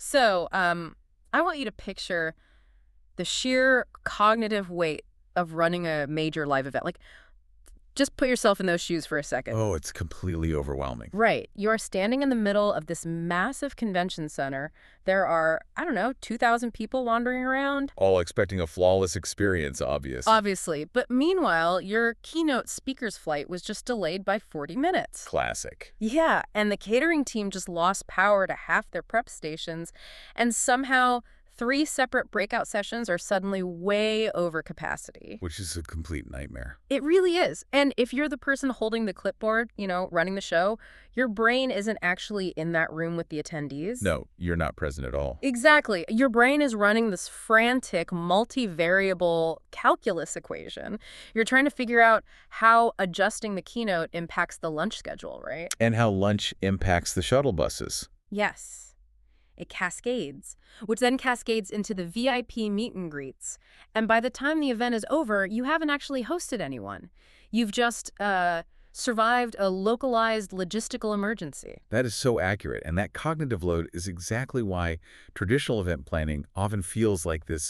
So, I want you to picture the sheer cognitive weight of running a major live event. Like, just put yourself in those shoes for a second. Oh, it's completely overwhelming. Right. You're standing in the middle of this massive convention center. There are, I don't know, 2,000 people wandering around. All expecting a flawless experience, obvious. Obviously. But meanwhile, your keynote speaker's flight was just delayed by 40 minutes. Classic. Yeah, and the catering team just lost power to half their prep stations, and somehow 3 separate breakout sessions are suddenly way over capacity. Which is a complete nightmare. It really is. And if you're the person holding the clipboard, running the show, your brain isn't actually in that room with the attendees. No, you're not present at all. Exactly. Your brain is running this frantic, multivariable calculus equation. You're trying to figure out how adjusting the keynote impacts the lunch schedule, right? And how lunch impacts the shuttle buses. Yes. It cascades, which then cascades into the VIP meet and greets. And by the time the event is over, you haven't actually hosted anyone. You've just survived a localized logistical emergency. That is so accurate, and that cognitive load is exactly why traditional event planning often feels like this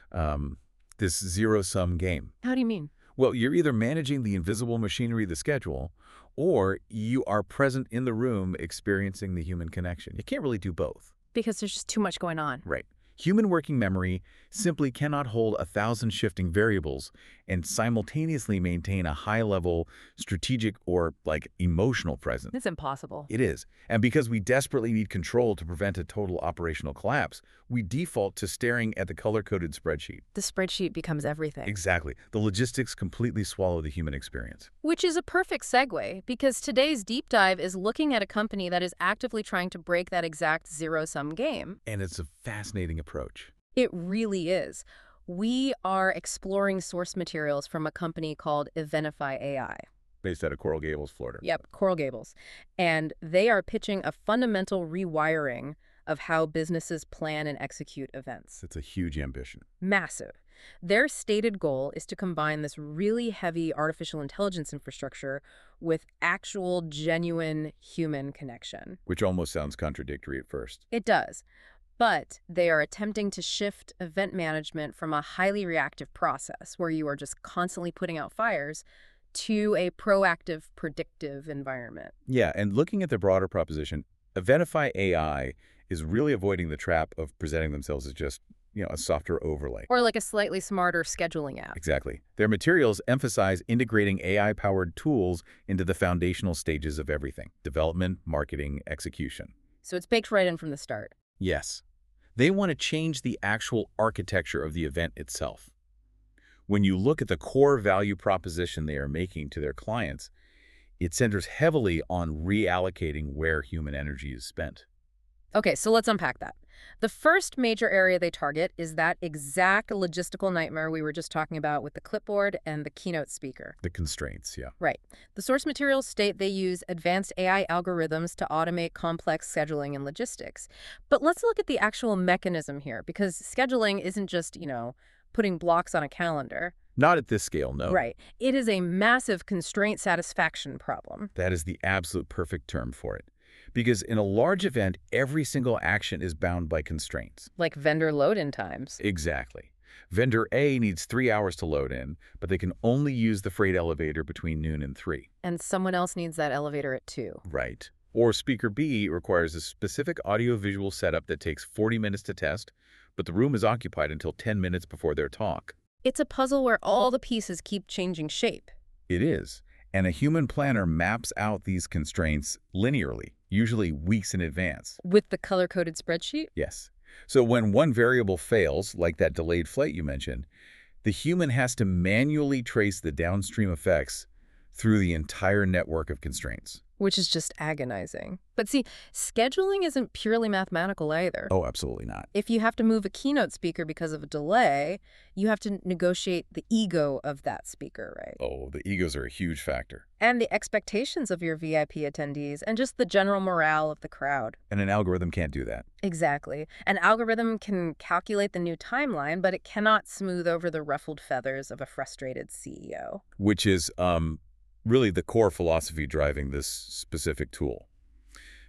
zero-sum game. How do you mean? Well, you're either managing the invisible machinery of the schedule, or you are present in the room experiencing the human connection. You can't really do both. Because there's just too much going on. Right. Human working memory simply cannot hold 1,000 shifting variables and simultaneously maintain a high-level strategic or, emotional presence. It's impossible. It is. And because we desperately need control to prevent a total operational collapse, we default to staring at the color-coded spreadsheet. The spreadsheet becomes everything. Exactly. The logistics completely swallow the human experience. Which is a perfect segue, because today's deep dive is looking at a company that is actively trying to break that exact zero-sum game. And it's a fascinating approach. It really is. We are exploring source materials from a company called Eventify AI. Based out of Coral Gables, Florida. Yep, Coral Gables. And they are pitching a fundamental rewiring of how businesses plan and execute events. It's a huge ambition. Massive. Their stated goal is to combine this really heavy artificial intelligence infrastructure with actual, genuine human connection. Which almost sounds contradictory at first. It does. But they are attempting to shift event management from a highly reactive process where you are just constantly putting out fires to a proactive, predictive environment. Yeah, and looking at the broader proposition, Eventify AI is really avoiding the trap of presenting themselves as just, a software overlay. Or like a slightly smarter scheduling app. Exactly. Their materials emphasize integrating AI-powered tools into the foundational stages of everything: development, marketing, execution. So it's baked right in from the start. Yes. They want to change the actual architecture of the event itself. When you look at the core value proposition they are making to their clients, it centers heavily on reallocating where human energy is spent. Okay, so let's unpack that. The first major area they target is that exact logistical nightmare we were just talking about with the clipboard and the keynote speaker. The constraints, yeah. Right. The source materials state they use advanced AI algorithms to automate complex scheduling and logistics. But let's look at the actual mechanism here, because scheduling isn't just, putting blocks on a calendar. Not at this scale, no. Right. It is a massive constraint satisfaction problem. That is the absolute perfect term for it. Because in a large event, every single action is bound by constraints. Like vendor load-in times. Exactly. Vendor A needs 3 hours to load in, but they can only use the freight elevator between noon and 3. And someone else needs that elevator at 2. Right. Or speaker B requires a specific audio-visual setup that takes 40 minutes to test, but the room is occupied until 10 minutes before their talk. It's a puzzle where all the pieces keep changing shape. It is. And a human planner maps out these constraints linearly, usually weeks in advance. With the color-coded spreadsheet? Yes. So when one variable fails, like that delayed flight you mentioned, the human has to manually trace the downstream effects through the entire network of constraints. Which is just agonizing. But see, scheduling isn't purely mathematical either. Oh, absolutely not. If you have to move a keynote speaker because of a delay, you have to negotiate the ego of that speaker, right? Oh, the egos are a huge factor. And the expectations of your VIP attendees, and just the general morale of the crowd. And an algorithm can't do that. Exactly. An algorithm can calculate the new timeline, but it cannot smooth over the ruffled feathers of a frustrated CEO. Which is really the core philosophy driving this specific tool.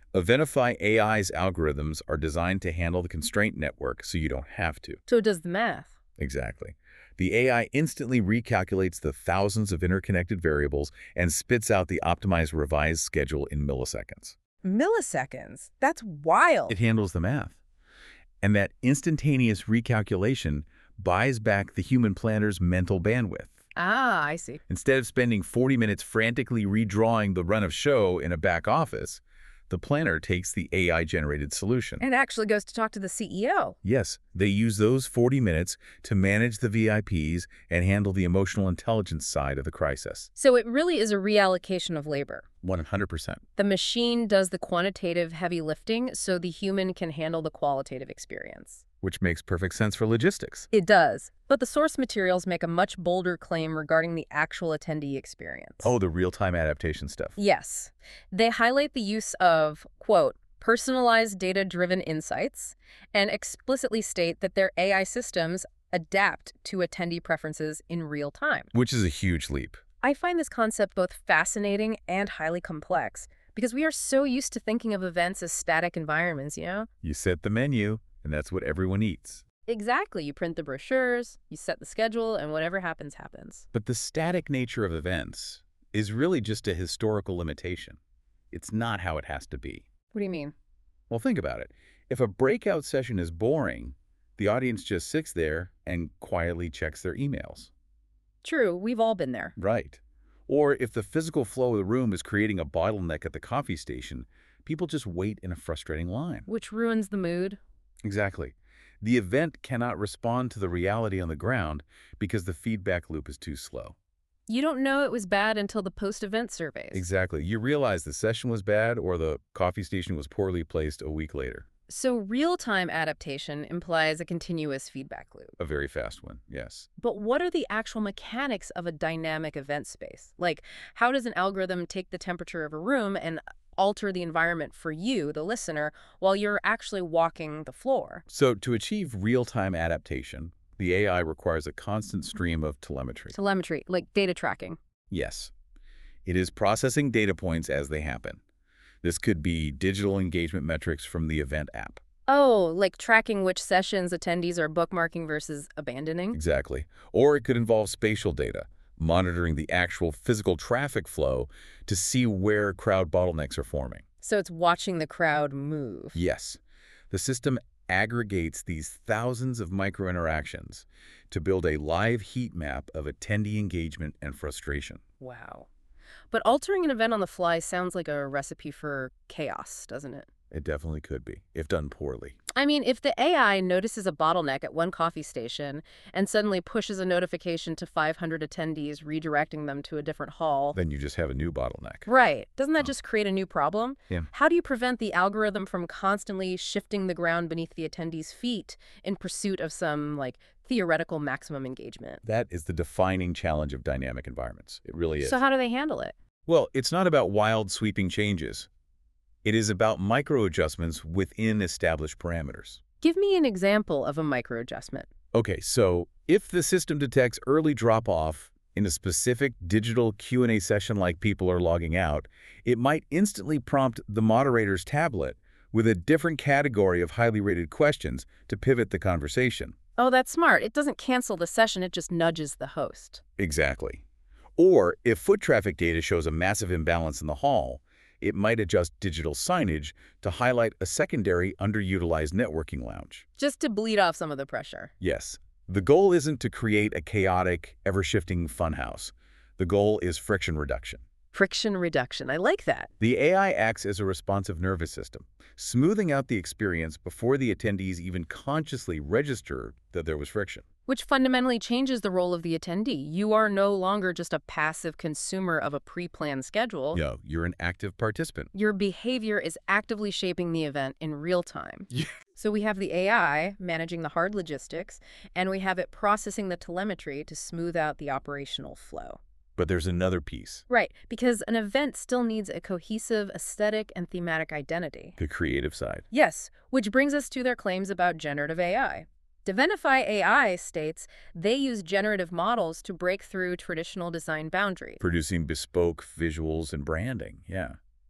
Eventify AI's algorithms are designed to handle the constraint network so you don't have to. So it does the math. Exactly. The AI instantly recalculates the thousands of interconnected variables and spits out the optimized revised schedule in milliseconds. Milliseconds? That's wild. It handles the math. And that instantaneous recalculation buys back the human planner's mental bandwidth. Ah, I see. Instead of spending 40 minutes frantically redrawing the run of show in a back office, the planner takes the AI-generated solution. And actually goes to talk to the CEO. Yes, they use those 40 minutes to manage the VIPs and handle the emotional intelligence side of the crisis. So it really is a reallocation of labor. 100%. The machine does the quantitative heavy lifting so the human can handle the qualitative experience. Which makes perfect sense for logistics. It does. But the source materials make a much bolder claim regarding the actual attendee experience. Oh, the real-time adaptation stuff. Yes. They highlight the use of, quote, personalized data-driven insights and explicitly state that their AI systems adapt to attendee preferences in real time. Which is a huge leap. I find this concept both fascinating and highly complex because we are so used to thinking of events as static environments, you know? You set the menu, and that's what everyone eats. Exactly. You print the brochures, you set the schedule, and whatever happens, happens. But the static nature of events is really just a historical limitation. It's not how it has to be. What do you mean? Well, think about it. If a breakout session is boring, the audience just sits there and quietly checks their emails. True, we've all been there. Right. Or if the physical flow of the room is creating a bottleneck at the coffee station, people just wait in a frustrating line. Which ruins the mood. Exactly. The event cannot respond to the reality on the ground because the feedback loop is too slow. You don't know it was bad until the post-event surveys. Exactly. You realize the session was bad or the coffee station was poorly placed a week later. So real-time adaptation implies a continuous feedback loop. A very fast one, yes. But what are the actual mechanics of a dynamic event space? Like, how does an algorithm take the temperature of a room and alter the environment for you, the listener, while you're actually walking the floor? So to achieve real-time adaptation, the AI requires a constant stream of telemetry. Telemetry, like data tracking. Yes. It is processing data points as they happen. This could be digital engagement metrics from the event app. Oh, like tracking which sessions attendees are bookmarking versus abandoning? Exactly. Or it could involve spatial data, monitoring the actual physical traffic flow to see where crowd bottlenecks are forming. So it's watching the crowd move. Yes. The system aggregates these thousands of micro-interactions to build a live heat map of attendee engagement and frustration. Wow. But altering an event on the fly sounds like a recipe for chaos, doesn't it? It definitely could be, if done poorly. I mean, if the AI notices a bottleneck at one coffee station and suddenly pushes a notification to 500 attendees, redirecting them to a different hall. Then you just have a new bottleneck. Right. Doesn't that just create a new problem? Yeah. How do you prevent the algorithm from constantly shifting the ground beneath the attendees' feet in pursuit of some, like, theoretical maximum engagement? That is the defining challenge of dynamic environments. It really is. So how do they handle it? Well, it's not about wild, sweeping changes. It is about micro-adjustments within established parameters. Give me an example of a micro-adjustment. Okay, so if the system detects early drop-off in a specific digital Q&A session like people are logging out, it might instantly prompt the moderator's tablet with a different category of highly rated questions to pivot the conversation. Oh, that's smart. It doesn't cancel the session, it just nudges the host. Exactly. Or if foot traffic data shows a massive imbalance in the hall, it might adjust digital signage to highlight a secondary underutilized networking lounge. Just to bleed off some of the pressure. Yes. The goal isn't to create a chaotic, ever-shifting funhouse. The goal is friction reduction. Friction reduction. I like that. The AI acts as a responsive nervous system, smoothing out the experience before the attendees even consciously register that there was friction. Which fundamentally changes the role of the attendee. You are no longer just a passive consumer of a pre-planned schedule. No, you're an active participant. Your behavior is actively shaping the event in real time. Yeah. So we have the AI managing the hard logistics, and we have it processing the telemetry to smooth out the operational flow. But there's another piece. Right, because an event still needs a cohesive aesthetic and thematic identity. The creative side. Yes, which brings us to their claims about generative AI. Devenify AI states they use generative models to break through traditional design boundaries. Producing bespoke visuals and branding, yeah.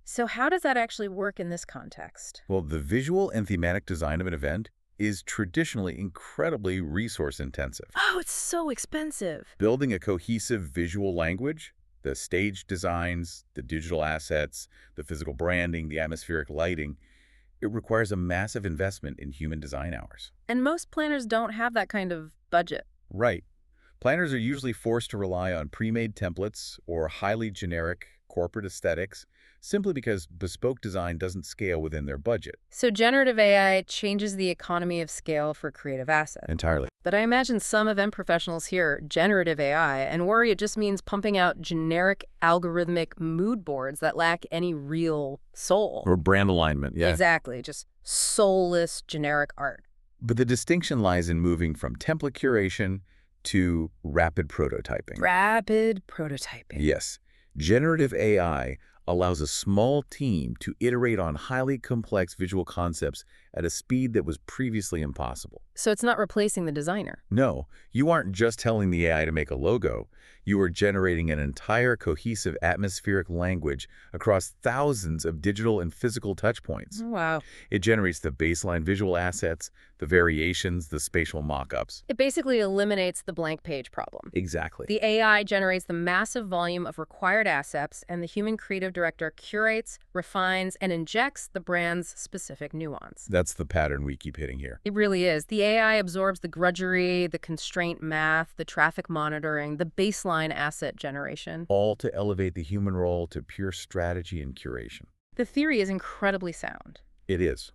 So how does that actually work in this context? Well, the visual and thematic design of an event is traditionally incredibly resource intensive. Oh, it's so expensive. Building a cohesive visual language, the stage designs, the digital assets, the physical branding, the atmospheric lighting, it requires a massive investment in human design hours. And most planners don't have that kind of budget. Right. Planners are usually forced to rely on pre-made templates or highly generic corporate aesthetics simply because bespoke design doesn't scale within their budget. So generative AI changes the economy of scale for creative assets. Entirely. But I imagine some event professionals hear generative AI and worry it just means pumping out generic algorithmic mood boards that lack any real soul. Or brand alignment, yeah. Exactly, just soulless generic art. But the distinction lies in moving from template curation to rapid prototyping. Rapid prototyping. Yes. Generative AI allows a small team to iterate on highly complex visual concepts at a speed that was previously impossible. So it's not replacing the designer. No, you aren't just telling the AI to make a logo. You are generating an entire cohesive atmospheric language across thousands of digital and physical touchpoints. Wow. It generates the baseline visual assets, the variations, the spatial mock-ups. It basically eliminates the blank page problem. Exactly. The AI generates the massive volume of required assets, and the human creative director curates, refines, and injects the brand's specific nuance. That's the pattern we keep hitting here. It really is. The AI absorbs the grudgery, the constraint math, the traffic monitoring, the baseline asset generation. All to elevate the human role to pure strategy and curation. The theory is incredibly sound. It is.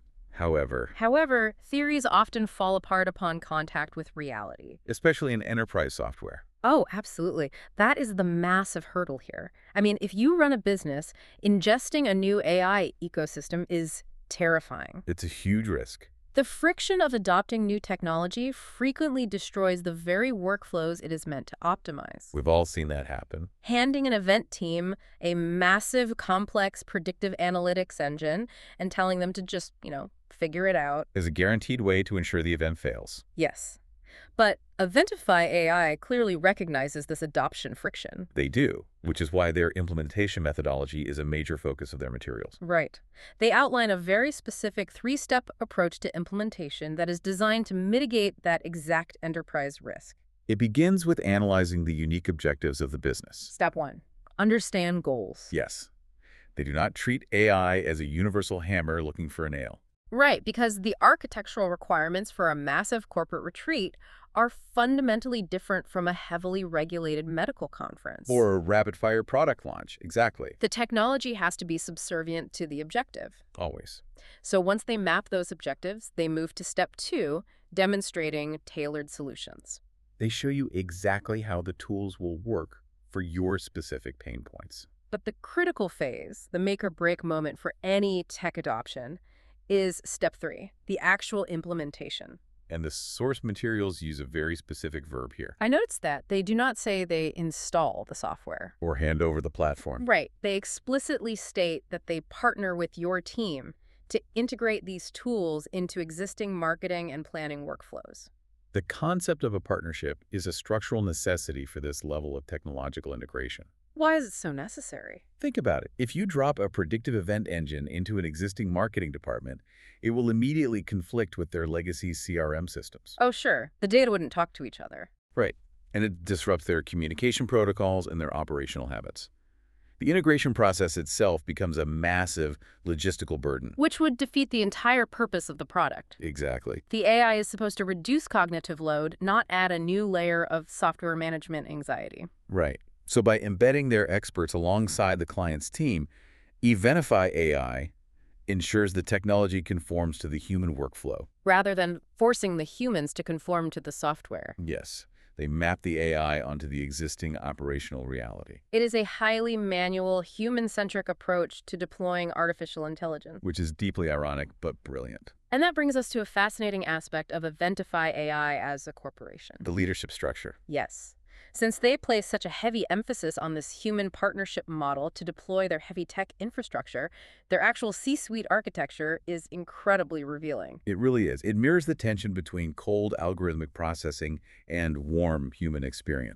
However, theories often fall apart upon contact with reality. Especially in enterprise software. Oh, absolutely. That is the massive hurdle here. I mean, if you run a business, ingesting a new AI ecosystem is terrifying. It's a huge risk. The friction of adopting new technology frequently destroys the very workflows it is meant to optimize. We've all seen that happen. Handing an event team a massive, complex predictive analytics engine and telling them to just, figure it out. Is a guaranteed way to ensure the event fails. Yes. But Eventify AI clearly recognizes this adoption friction. They do, which is why their implementation methodology is a major focus of their materials. Right. They outline a very specific three-step approach to implementation that is designed to mitigate that exact enterprise risk. It begins with analyzing the unique objectives of the business. Step 1. Understand goals. Yes. They do not treat AI as a universal hammer looking for a nail. Right, because the architectural requirements for a massive corporate retreat are fundamentally different from a heavily regulated medical conference. Or a rapid-fire product launch, exactly. The technology has to be subservient to the objective. Always. So once they map those objectives, they move to step 2, demonstrating tailored solutions. They show you exactly how the tools will work for your specific pain points. But the critical phase, the make-or-break moment for any tech adoption, is step 3, the actual implementation. And the source materials use a very specific verb here. I noticed that. They do not say they install the software. Or hand over the platform. Right. They explicitly state that they partner with your team to integrate these tools into existing marketing and planning workflows. The concept of a partnership is a structural necessity for this level of technological integration. Why is it so necessary? Think about it. If you drop a predictive event engine into an existing marketing department, it will immediately conflict with their legacy CRM systems. Oh, sure. The data wouldn't talk to each other. Right. And it disrupts their communication protocols and their operational habits. The integration process itself becomes a massive logistical burden. Which would defeat the entire purpose of the product. Exactly. The AI is supposed to reduce cognitive load, not add a new layer of software management anxiety. Right. So by embedding their experts alongside the client's team, Eventify AI ensures the technology conforms to the human workflow. Rather than forcing the humans to conform to the software. Yes. They map the AI onto the existing operational reality. It is a highly manual, human-centric approach to deploying artificial intelligence. Which is deeply ironic, but brilliant. And that brings us to a fascinating aspect of Eventify AI as a corporation. The leadership structure. Yes. Since they place such a heavy emphasis on this human partnership model to deploy their heavy tech infrastructure, their actual C-suite architecture is incredibly revealing. It really is. It mirrors the tension between cold algorithmic processing and warm human experience.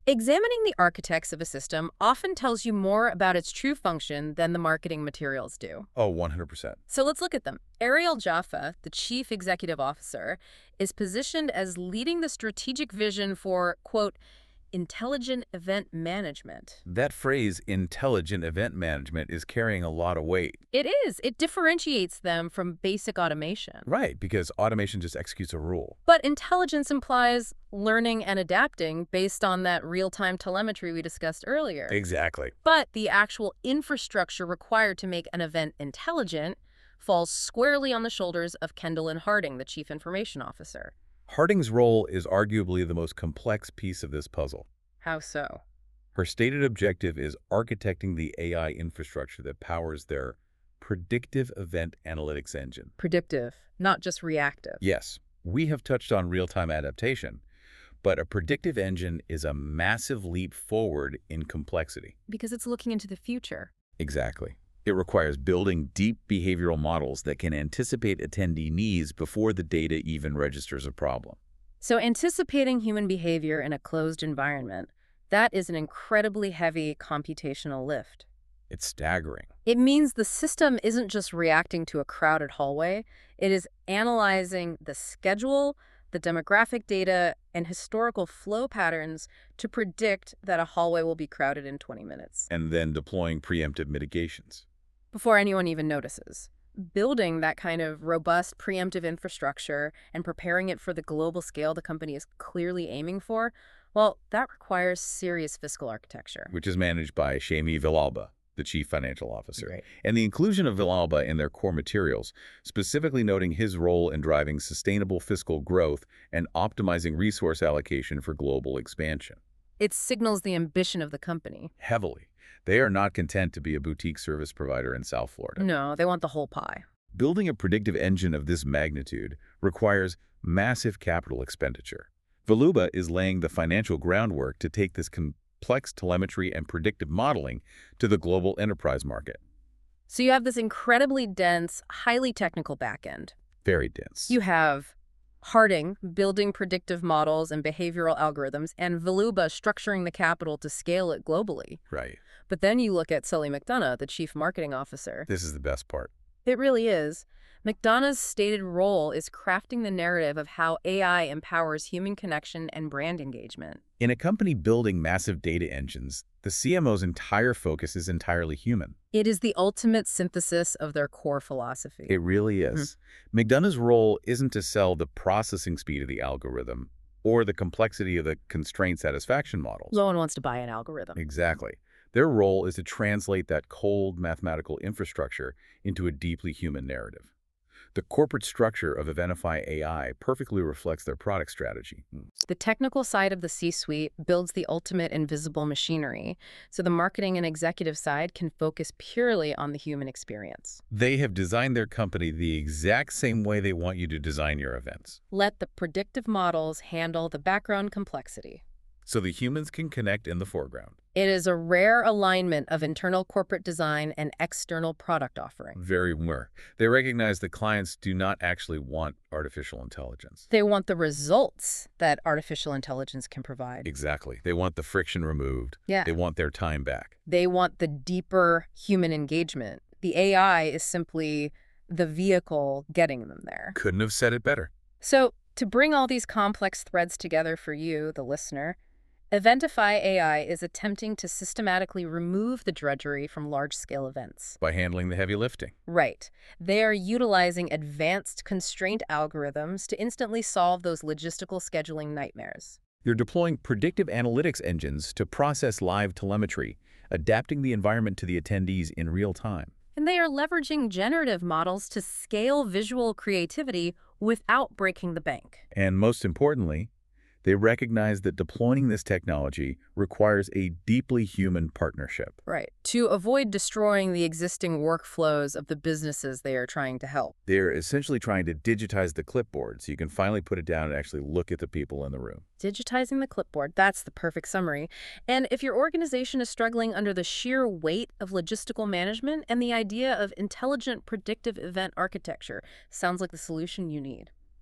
Examining the architects of a system often tells you more about its true function than the marketing materials do. Oh, 100%. So let's look at them. Ariel Jaffa, the chief executive officer, is positioned as leading the strategic vision for, quote, intelligent event management. That phrase, intelligent event management, is carrying a lot of weight. It is. It differentiates them from basic automation. Right, because automation just executes a rule. But intelligence implies learning and adapting based on that real-time telemetry we discussed earlier. Exactly. But the actual infrastructure required to make an event intelligent falls squarely on the shoulders of Kendall Harding, the chief information officer. Harding's role is arguably the most complex piece of this puzzle. How so? Her stated objective is architecting the AI infrastructure that powers their predictive event analytics engine. Predictive, not just reactive. Yes, we have touched on real-time adaptation, but a predictive engine is a massive leap forward in complexity. Because it's looking into the future. Exactly. It requires building deep behavioral models that can anticipate attendee needs before the data even registers a problem. So anticipating human behavior in a closed environment, that is an incredibly heavy computational lift. It's staggering. It means the system isn't just reacting to a crowded hallway, it is analyzing the schedule, the demographic data, and historical flow patterns to predict that a hallway will be crowded in 20 minutes. And then deploying preemptive mitigations. Before anyone even notices. Building that kind of robust preemptive infrastructure and preparing it for the global scale the company is clearly aiming for, well, that requires serious fiscal architecture. Which is managed by Shami Villalba, the chief financial officer. Right. And the inclusion of Villalba in their core materials, specifically noting his role in driving sustainable fiscal growth and optimizing resource allocation for global expansion. It signals the ambition of the company. Heavily. They are not content to be a boutique service provider in South Florida. No, they want the whole pie. Building a predictive engine of this magnitude requires massive capital expenditure. Villalba is laying the financial groundwork to take this complex telemetry and predictive modeling to the global enterprise market. So you have this incredibly dense, highly technical backend. Very dense. You have Harding building predictive models and behavioral algorithms, and Villalba structuring the capital to scale it globally. Right. But then you look at Sully McDonough, the chief marketing officer. This is the best part. It really is. McDonough's stated role is crafting the narrative of how AI empowers human connection and brand engagement. In a company building massive data engines, the CMO's entire focus is entirely human. It is the ultimate synthesis of their core philosophy. It really is. McDonough's role isn't to sell the processing speed of the algorithm or the complexity of the constraint satisfaction models. No one wants to buy an algorithm. Exactly. Their role is to translate that cold mathematical infrastructure into a deeply human narrative. The corporate structure of Eventify AI perfectly reflects their product strategy. The technical side of the C-suite builds the ultimate invisible machinery, so the marketing and executive side can focus purely on the human experience. They have designed their company the exact same way they want you to design your events. Let the predictive models handle the background complexity. So the humans can connect in the foreground. It is a rare alignment of internal corporate design and external product offering. Very rare. They recognize that clients do not actually want artificial intelligence. They want the results that artificial intelligence can provide. Exactly. They want the friction removed. Yeah. They want their time back. They want the deeper human engagement. The AI is simply the vehicle getting them there. Couldn't have said it better. So, to bring all these complex threads together for you, the listener, Eventify AI is attempting to systematically remove the drudgery from large-scale events. By handling the heavy lifting. Right. They are utilizing advanced constraint algorithms to instantly solve those logistical scheduling nightmares. They're deploying predictive analytics engines to process live telemetry, adapting the environment to the attendees in real time. And they are leveraging generative models to scale visual creativity without breaking the bank. And most importantly, they recognize that deploying this technology requires a deeply human partnership. Right. To avoid destroying the existing workflows of the businesses they are trying to help. They're essentially trying to digitize the clipboard so you can finally put it down and actually look at the people in the room. Digitizing the clipboard, that's the perfect summary. And if your organization is struggling under the sheer weight of logistical management and the idea of intelligent predictive event architecture, sounds like the solution you need.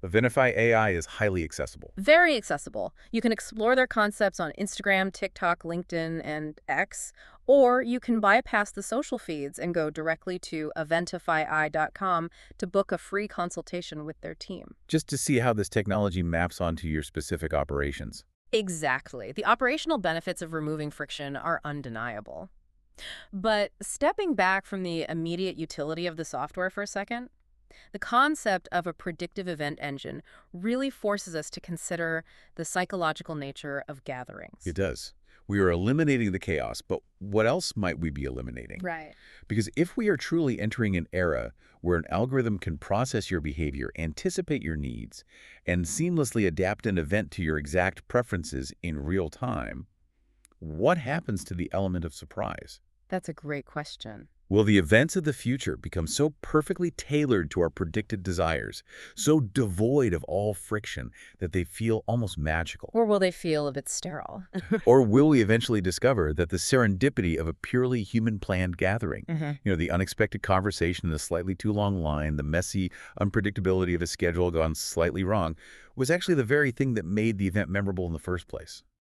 Eventify AI is highly accessible. Very accessible. You can explore their concepts on Instagram, TikTok, LinkedIn, and X, or you can bypass the social feeds and go directly to eventifyi.com to book a free consultation with their team. Just to see how this technology maps onto your specific operations. Exactly. The operational benefits of removing friction are undeniable. But stepping back from the immediate utility of the software for a second, the concept of a predictive event engine really forces us to consider the psychological nature of gatherings. It does. We are eliminating the chaos, but what else might we be eliminating? Right. Because if we are truly entering an era where an algorithm can process your behavior, anticipate your needs, and seamlessly adapt an event to your exact preferences in real time, what happens to the element of surprise? That's a great question. Will the events of the future become so perfectly tailored to our predicted desires, so devoid of all friction that they feel almost magical? Or will they feel a bit sterile? Or will we eventually discover that the serendipity of a purely human-planned gathering, the unexpected conversation in a slightly too long line, the messy unpredictability of a schedule gone slightly wrong, was actually the very thing that made the event memorable in the first place?